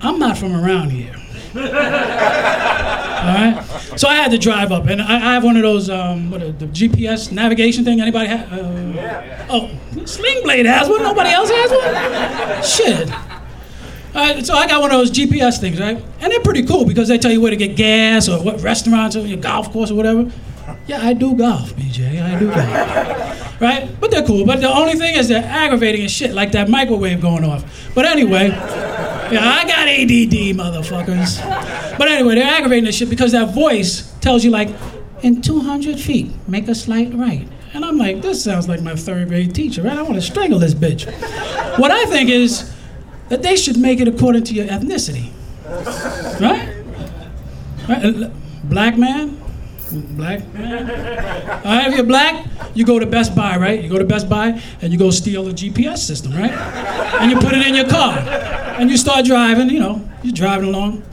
I'm not from around here. All right? So I had to drive up, and I have one of those, the GPS navigation thing. Anybody have? Oh, Sling Blade has one. Nobody else has one? Shit. All right, so I got one of those GPS things, right? And they're pretty cool because they tell you where to get gas or what restaurants or your golf course or whatever. Yeah, I do golf, BJ. I do golf. Right? But they're cool. But the only thing is they're aggravating as shit, like that microwave going off. But anyway, yeah, I got ADD, motherfuckers. But anyway, they're aggravating this shit because that voice tells you, like, in 200 feet, make a slight right. And I'm like, this sounds like my third grade teacher, right? I want to strangle this bitch. What I think is that they should make it according to your ethnicity. Right? Black man? Black man? All right, if you're black, you go to Best Buy, right? You go to Best Buy and you go steal the GPS system, right? And you put it in your car. And you start driving, you're driving along.